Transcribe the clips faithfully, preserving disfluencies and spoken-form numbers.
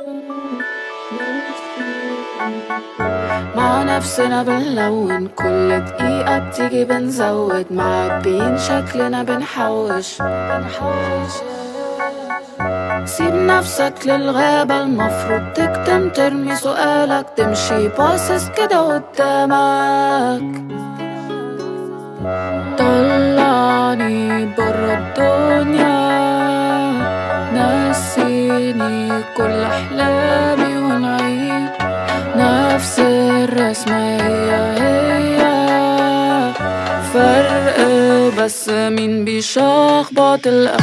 مع نفسنا بنلون، كل دقيقة بتيجي بنزود، معبين شكلنا بنحوش بنحوش سيب نفسك للغابة، المفروض تكتم ترمي سؤالك، تمشي باصص كده قدامك. طلعني برا الدنيا، نسيني كل أحلامي ونعيد نفس الرسمة هي هي، فرق بس مين بيشخبط الأ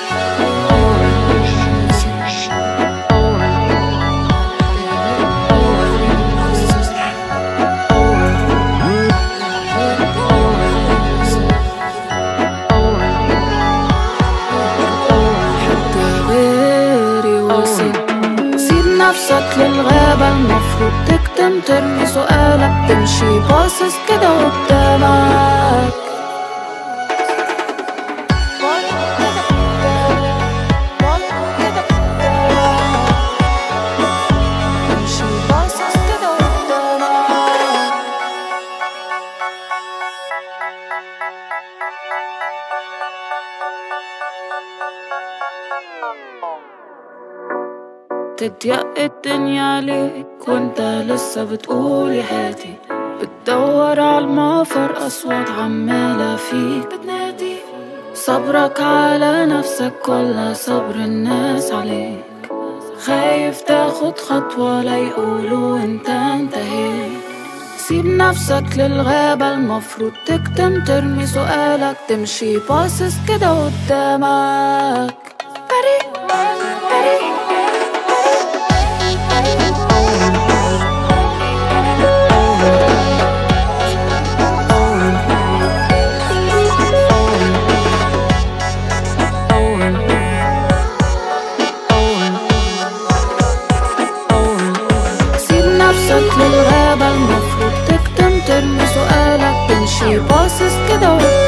نفسك للغابة، المفروض تكتم ترمي سؤالك، تمشي باصص كده قدامك. تمشي باصص كده قدامك. تضيق الدنيا عليك وانت لسه بتقول يا هادي، بتدور عالمفر، أصوات عمالة فيك بتنادي، صبرك على نفسك ولا صبر الناس عليك، خايف تاخد خطوة لا يقولوا انت انتهيت. سيب نفسك للغابة، المفروض تكتم ترمي سؤالك، تمشي باصص كده قدامك. بريء بريء نفسك للغابة، المفروض تكتم ترمي سؤالك، تمشي باصص كده.